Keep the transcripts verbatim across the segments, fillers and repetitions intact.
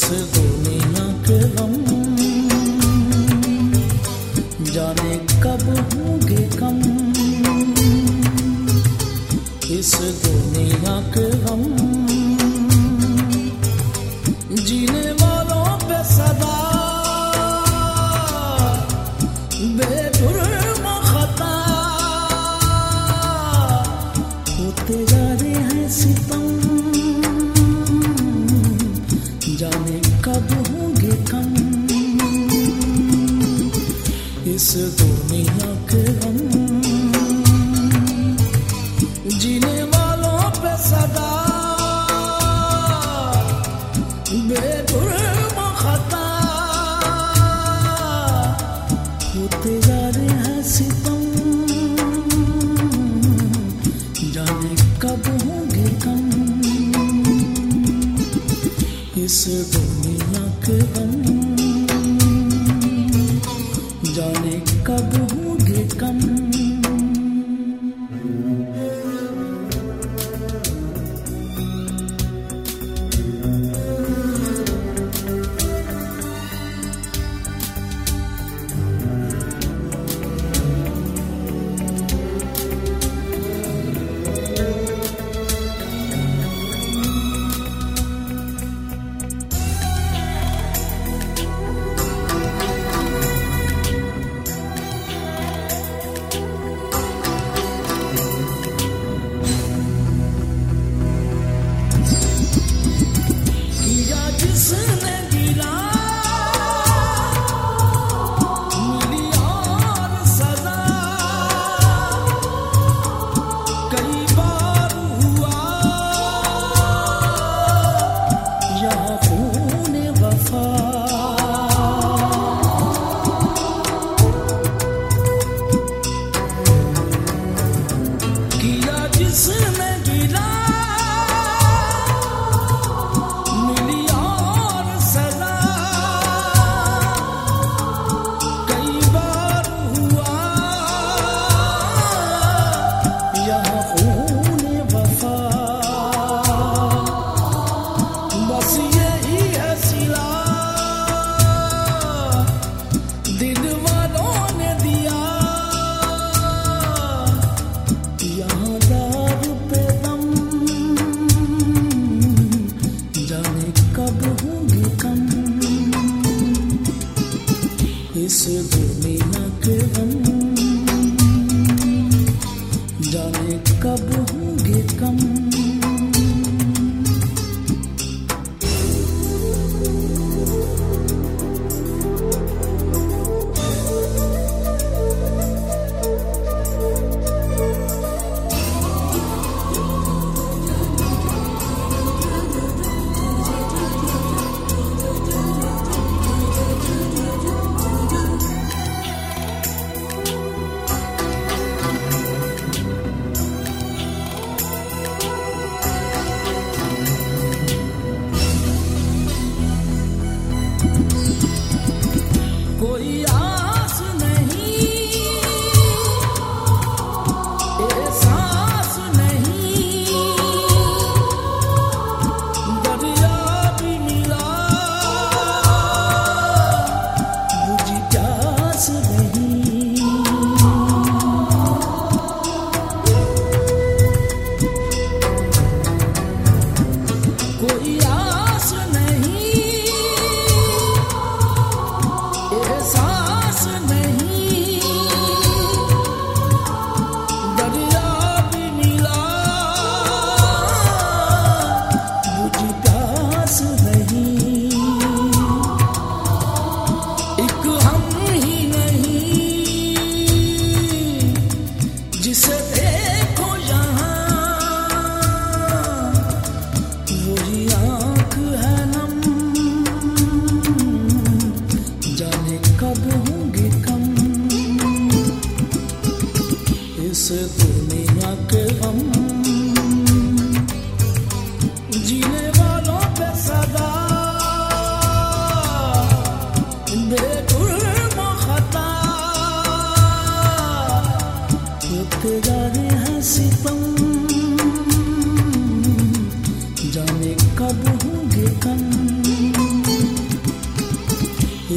इस दुनिया के गम जाने कब होंगे कम, इस दुनिया के गम जीने वालों पे सदा बेजुर्म खता होते जा रहे हैं सितम, जाने कब होंगे कम, इस दुनिया के गम जीने वालों पे सदा बेजुर्म खता होते जा रहे हैं सितम, जाने कब होंगे कम, इस दुनिया के गम जाने कब होंगे कम। जिसने गिरा मिली और सजा, कई बार हुआ यहाँ खून वफा, किया जिसने गिरा इस दुनिया के गम जाने कब होंगे कम। कोई आस नहीं, एहसास नहीं, दरिया भी मिला बुझी प्यास नहीं, कोई आस नहीं, एहसास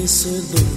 से दूर